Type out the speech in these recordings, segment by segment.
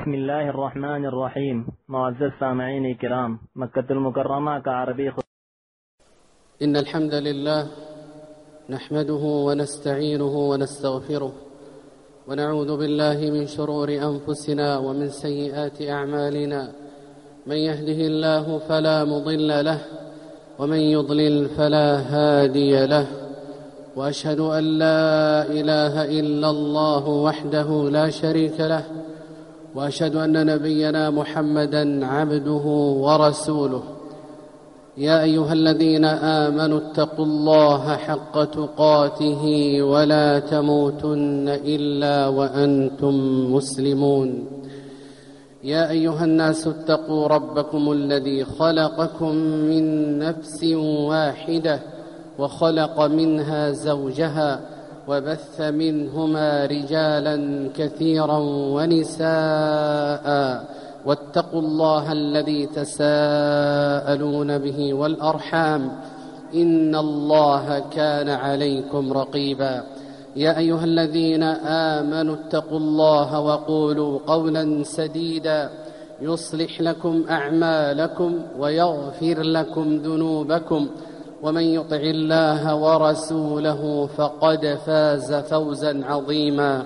بسم الله الرحمن الرحيم. معزز سامعين الكرام، مكة المكرمة كعربي إن الحمد لله نحمده ونستعينه ونستغفره ونعوذ بالله من شرور أنفسنا ومن سيئات أعمالنا. من يهده الله فلا مضل له ومن يضلل فلا هادي له، وأشهد أن لا إله إلا الله وحده لا شريك له، وأشهد أن نبينا محمدًا عبده ورسوله. يا أيها الذين آمنوا اتقوا الله حق تقاته ولا تموتن إلا وأنتم مسلمون. يا أيها الناس اتقوا ربكم الذي خلقكم من نفس واحدة وخلق منها زوجها وبث منهما رجالا كثيرا ونساء، واتقوا الله الذي تساءلون به والأرحام إن الله كان عليكم رقيبا. يا أيها الذين آمنوا اتقوا الله وقولوا قولا سديدا يصلح لكم أعمالكم ويغفر لكم ذنوبكم، ومن يطع الله ورسوله فقد فاز فوزا عظيما.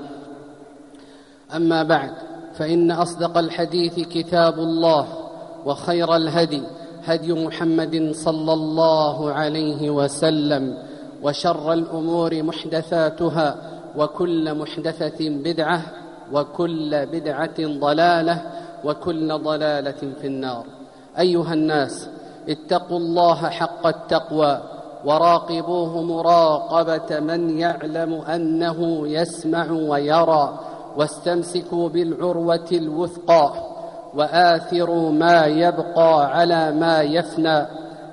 أما بعد، فإن أصدق الحديث كتاب الله، وخير الهدي هدي محمد صلى الله عليه وسلم، وشر الأمور محدثاتها، وكل محدثة بدعة، وكل بدعة ضلالة، وكل ضلالة في النار. أيها الناس، اتقوا الله حق التقوى وراقبوه مراقبة من يعلم أنه يسمع ويرى، واستمسكوا بالعروة الوثقى، وآثروا ما يبقى على ما يفنى،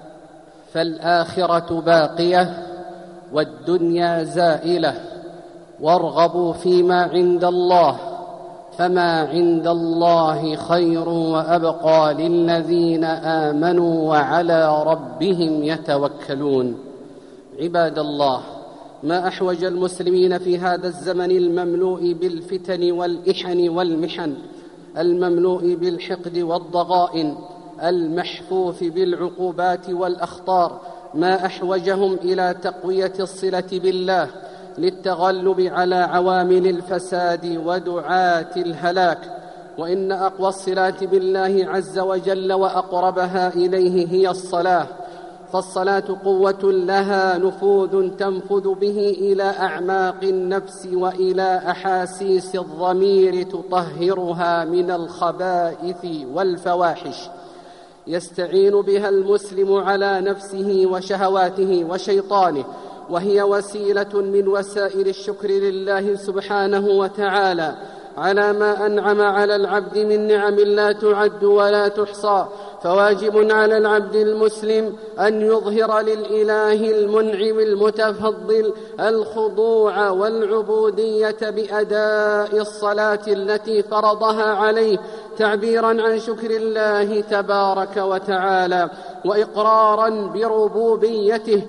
فالآخرة باقية والدنيا زائلة. وارغبوا فيما عند الله، فما عند الله خير وأبقى للذين آمنوا وعلى ربهم يتوكلون. عباد الله، ما أحوج المسلمين في هذا الزمن المملوء بالفتن والإحن والمحن، المملوء بالحقد والضغائن، المحفوف بالعقوبات والأخطار، ما أحوجهم إلى تقوية الصلة بالله للتغلب على عوامل الفساد ودعاة الهلاك. وإن أقوى الصلات بالله عز وجل وأقربها إليه هي الصلاة، فالصلاة قوة لها نفوذ تنفذ به إلى أعماق النفس وإلى أحاسيس الضمير تطهرها من الخبائث والفواحش، يستعين بها المسلم على نفسه وشهواته وشيطانه، وهي وسيلة من وسائل الشكر لله سبحانه وتعالى على ما أنعم على العبد من نعم لا تعد ولا تحصى. فواجب على العبد المسلم أن يظهر للإله المنعم المتفضل الخضوع والعبودية بأداء الصلاة التي فرضها عليه، تعبيراً عن شكر الله تبارك وتعالى، وإقراراً بربوبيته،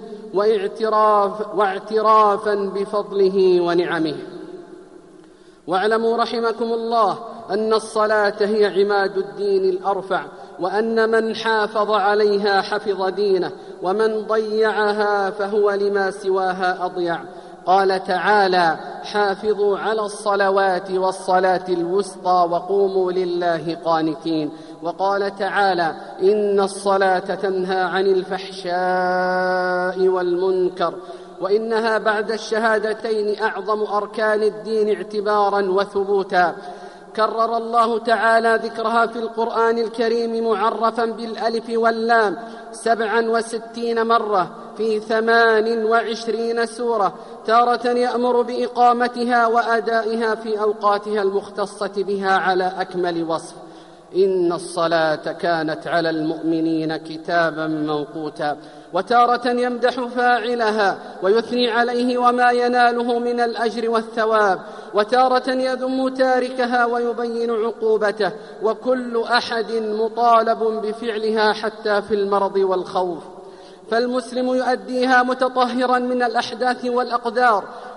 واعترافاً بفضله ونعمه. واعلموا رحمكم الله أن الصلاة هي عماد الدين الأرفع، وأن من حافظ عليها حفظ دينه، ومن ضيعها فهو لما سواها أضيع. قال تعالى: حافظوا على الصلوات والصلاة الوسطى وقوموا لله قانتين. وقال تعالى: إن الصلاة تنهى عن الفحشاء والمنكر، وإنها بعد الشهادتين أعظم أركان الدين اعتباراً وثبوتاً. كرر الله تعالى ذكرها في القرآن الكريم معرفاً بالألف واللام 67 مرة في 28 سورة، تارة يأمر بإقامتها وأدائها في أوقاتها المختصة بها على أكمل وصف. إن الصلاة كانت على المؤمنين كتابا موقوتا، وتارة يمدح فاعلها ويثني عليه وما يناله من الأجر والثواب، وتارة يذم تاركها ويبين عقوبته، وكل أحد مطالب بفعلها حتى في المرض والخوف. فالمسلم يؤديها متطهرا من الأحداث والأقدار،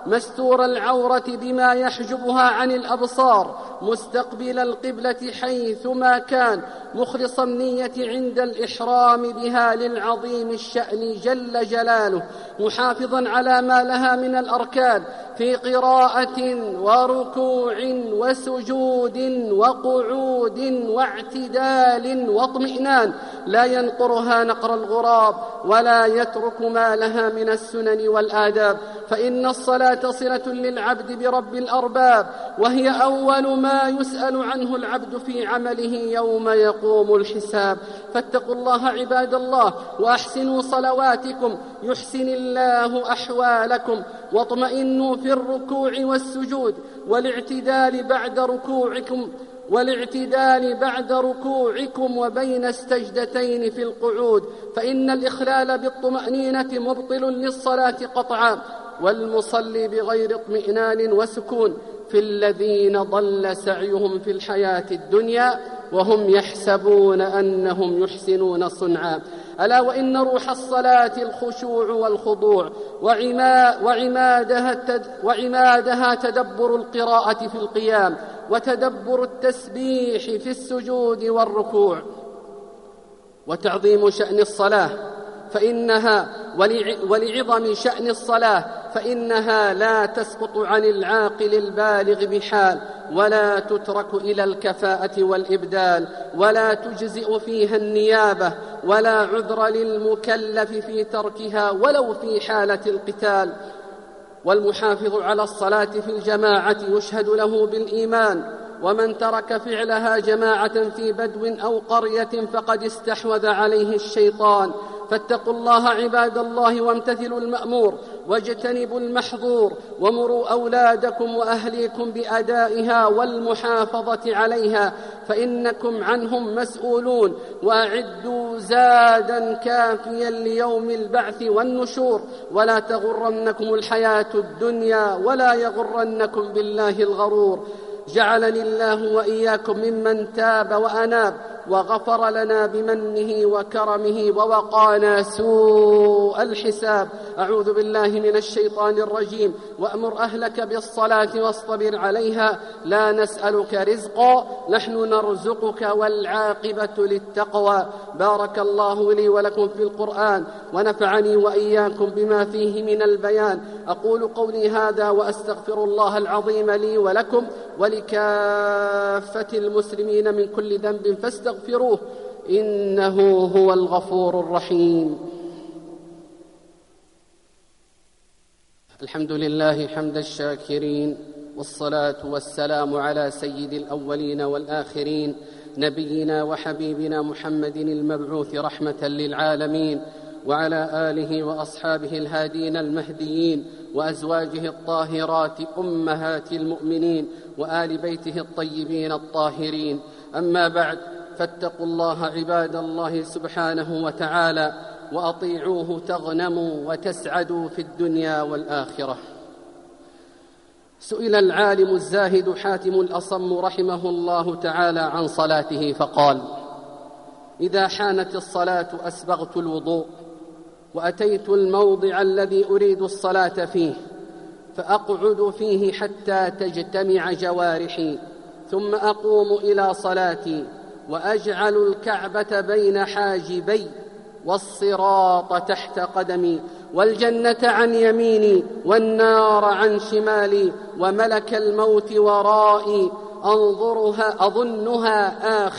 مستور العورة بما يحجبها عن الأبصار، مستقبل القبلة حيثما كان، مخلص النية عند الإحرام بها للعظيم الشأن جل جلاله، محافظا على ما لها من الأركان في قراءة وركوع وسجود وقعود واعتدال واطمئنان، لا ينقرها نقر الغراب ولا يترك ما لها من السنن والآداب، فإن الصلاة صلة للعبد برب الأرباب، وهي أول ما يسأل عنه العبد في عمله يوم يقوم الحساب. فاتقوا الله عباد الله وأحسنوا صلواتكم يحسن الله أحوالكم، واطمئنوا في الركوع والسجود والاعتدال بعد ركوعكم وبين السجدتين في القعود، فإن الإخلال بالطمأنينة مبطل للصلاة قطعا، والمصلي بغير اطمئنان وسكون في الذين ضل سعيهم في الحياة الدنيا وهم يحسبون أنهم يحسنون صنعا. ألا وإن روح الصلاة الخشوع والخضوع، وعمادها تدبر القراءة في القيام، وتدبر التسبيح في السجود والركوع، وتعظيم شأن الصلاة ولعظم شأن الصلاة فإنها لا تسقط عن العاقل البالغ بحال، ولا تترك إلى الكفاءة والإبدال، ولا تجزئ فيها النيابة، ولا عذر للمكلف في تركها ولو في حالة القتال. والمحافظ على الصلاة في الجماعة يشهد له بالإيمان، ومن ترك فعلها جماعة في بدو أو قرية فقد استحوذ عليه الشيطان. فاتقوا الله عباد الله وامتثلوا المأمور واجتنبوا المحظور، ومروا أولادكم وأهليكم بأدائها والمحافظة عليها، فإنكم عنهم مسؤولون، وأعدوا زادا كافيا ليوم البعث والنشور، ولا تغرنكم الحياة الدنيا ولا يغرنكم بالله الغرور. جعلني الله وإياكم ممن تاب وأناب وغفر لنا بمنه وكرمه ووقانا سوء الحساب. أعوذ بالله من الشيطان الرجيم. وأمر أهلك بالصلاة واصطبر عليها، لا نسألك رزقا نحن نرزقك والعاقبة للتقوى. بارك الله لي ولكم في القرآن ونفعني وإياكم بما فيه من البيان. أقول قولي هذا وأستغفر الله العظيم لي ولكم ولكافة المسلمين من كل ذنب فاستغفروه إنه هو الغفور الرحيم. الحمد لله حمد الشاكرين، والصلاة والسلام على سيد الأولين والآخرين، نبينا وحبيبنا محمد المبعوث رحمة للعالمين، وعلى آله وأصحابه الهادين المهديين، وأزواجه الطاهرات أمهات المؤمنين، وآل بيته الطيبين الطاهرين. أما بعد، فاتقوا الله عباد الله سبحانه وتعالى، وأطيعوه تغنموا وتسعدوا في الدنيا والآخرة. سئل العالم الزاهد حاتم الأصم رحمه الله تعالى عن صلاته فقال: إذا حانت الصلاة أسبغت الوضوء، وأتيت الموضع الذي أريد الصلاة فيه، فأقعد فيه حتى تجتمع جوارحي، ثم أقوم إلى صلاتي، وأجعل الكعبة بين حاجبي، والصراط تحت قدمي، والجنة عن يميني، والنار عن شمالي، وملك الموت ورائي، أظنها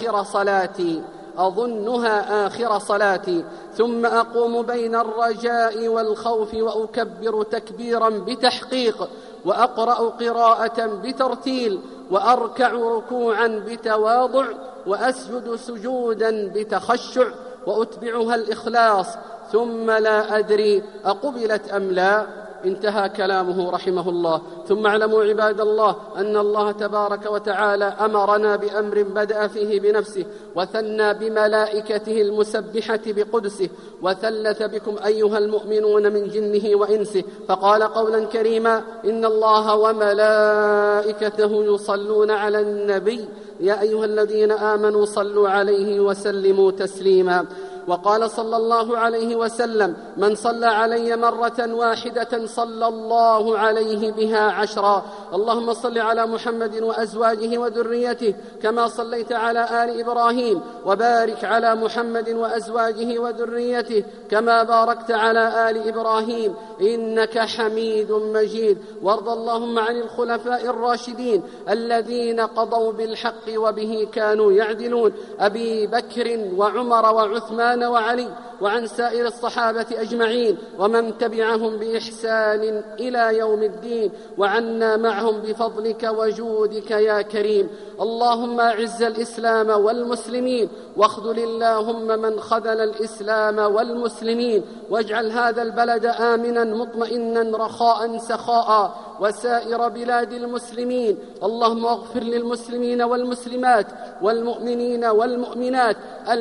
آخر صلاتي، ثم أقوم بين الرجاء والخوف، وأكبر تكبيرا بتحقيق، وأقرأ قراءة بترتيل، وأركع ركوعا بتواضع، وأسجد سجودا بتخشع، وأتبعها الإخلاص، ثم لا أدري أقبلت أم لا. انتهى كلامه رحمه الله. ثم اعلموا عباد الله أن الله تبارك وتعالى أمرنا بأمر بدأ فيه بنفسه، وثنى بملائكته المسبحة بقدسه، وثلث بكم أيها المؤمنون من جنه وإنسه، فقال قولا كريما: إن الله وملائكته يصلون على النبي يا أيها الذين آمنوا صلوا عليه وسلموا تسليما. وقال صلى الله عليه وسلم: من صلى علي مرة واحدة صلى الله عليه بها 10. اللهم صل على محمد وأزواجه وذريته كما صليت على آل إبراهيم، وبارك على محمد وأزواجه وذريته كما باركت على آل إبراهيم إنك حميد مجيد. وارض اللهم عن الخلفاء الراشدين الذين قضوا بالحق وبه كانوا يعدلون: أبي بكر وعمر وعثمان وعلي، وعن سائر الصحابة أجمعين ومن تبعهم بإحسان إلى يوم الدين، وعنا معهم بفضلك وجودك يا كريم. اللهم أعز الإسلام والمسلمين، واخذل اللهم من خذل الإسلام والمسلمين، واجعل هذا البلد آمنا مطمئنا رخاء سخاء، وسائر بلاد المسلمين. اللهم اغفر للمسلمين والمسلمات والمؤمنين والمؤمنات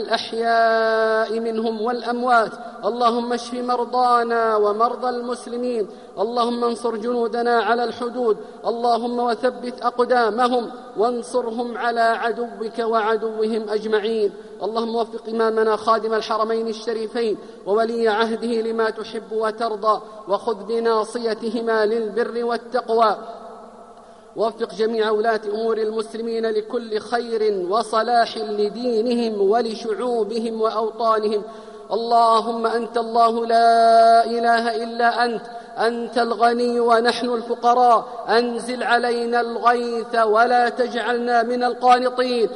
الأحياء منهم والأموات. اللهم اشف مرضانا ومرضى المسلمين. اللهم انصر جنودنا على الحدود. اللهم وثبت أقدامهم وانصرهم على عدوك وعدوهم أجمعين. اللهم وفق إمامنا خادم الحرمين الشريفين وولي عهده لما تحب وترضى، وخذ بناصيتهما للبر والتقوى. ووفق جميع ولاة أمور المسلمين لكل خير وصلاح لدينهم ولشعوبهم وأوطانهم. اللهم أنت الله لا إله إلا أنت الغني ونحن الفقراء. أنزل علينا الغيث ولا تجعلنا من القانطين.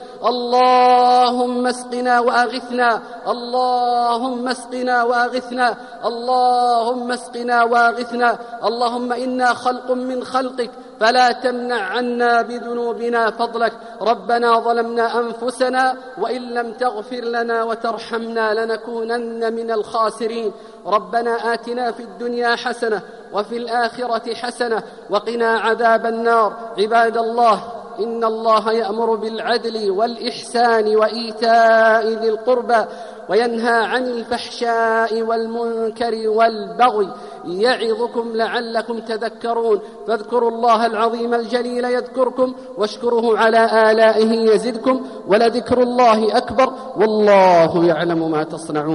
اللهم اسقنا وأغثنا، اللهم اسقنا وأغثنا، اللهم اسقنا وأغثنا. اللهم إنا خلق من خلقك فلا تمنع عنا بذنوبنا فضلك. ربنا ظلمنا أنفسنا وإن لم تغفر لنا وترحمنا لنكونن من الخاسرين. ربنا آتنا في الدنيا حسنة وفي الآخرة حسنة وقنا عذاب النار. عباد الله، إن الله يأمر بالعدل والإحسان وإيتاء ذي القربى وينهى عن الفحشاء والمنكر والبغي يعظكم لعلكم تذكرون. فاذكروا الله العظيم الجليل يذكركم، واشكروه على آلائه يزدكم، ولذكر الله أكبر، والله يعلم ما تصنعون.